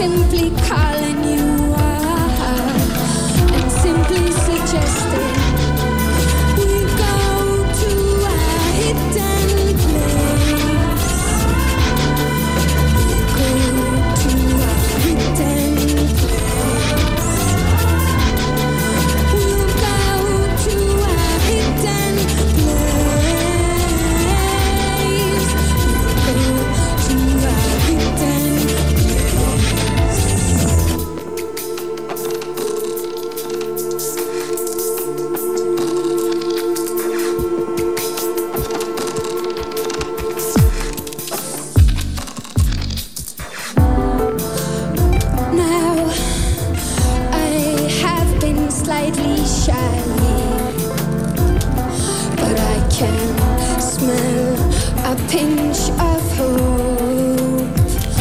simply calling you up and simply suggesting we go to a hidden place. Go to a hidden place. We'll go to a hidden place. Go to a hidden place. Now I have been slightly shy, but I can smell a pinch of hope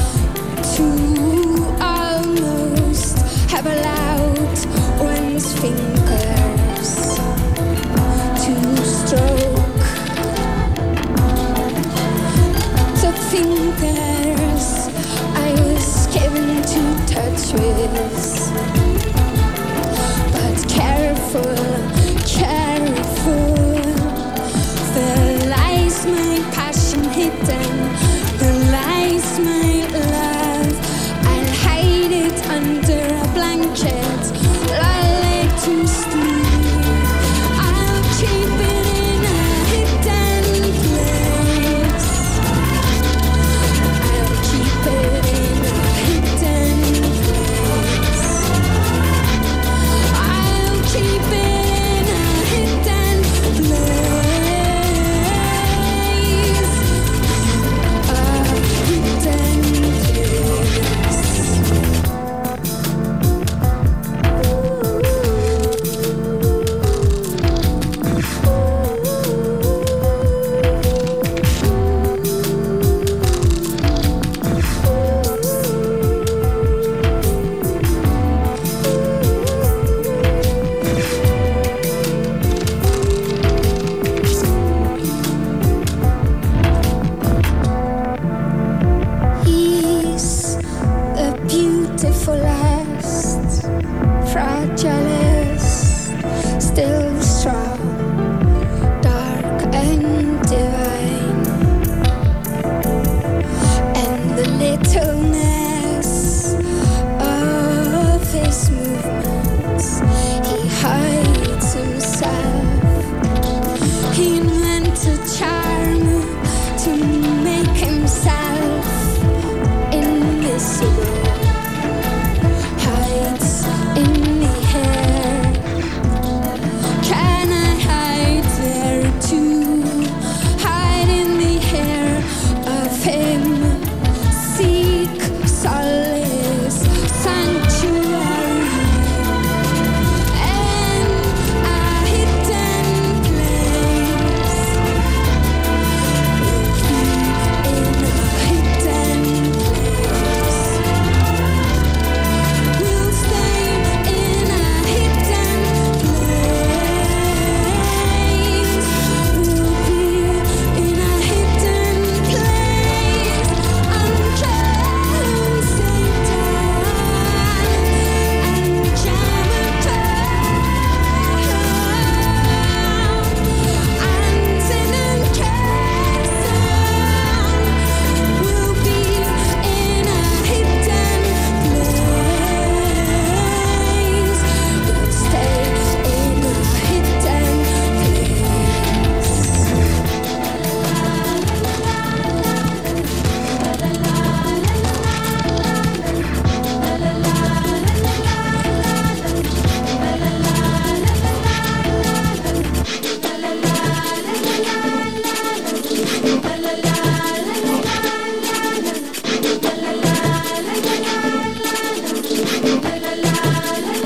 to almost have allowed one's fingers to stroke the fingers I was given to touch with. But careful, careful, there lies my passion hidden, there lies my love. I'll hide it under a blanket, lull it to sleep. I'll keep it in a hidden place. I'll keep it in a hidden place. I'll keep it in a hidden place. A hidden He's the beautifulest, fragilest, still strong, dark and divine. And the littleness of his movements, he hides himself. He invented charm to make himself invisible. Hides in the hair. Can I hide there too? Hide in the hair of him. Seek solace, sanctuary, and a hidden place. We'll be in a hidden place. We'll stay in a hidden place. We'll be in a hidden place until Satan and Jericho and sin and chaos. We'll be in a hidden place. We'll stay in a hidden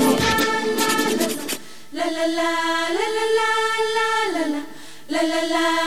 la la la la la la la la la la la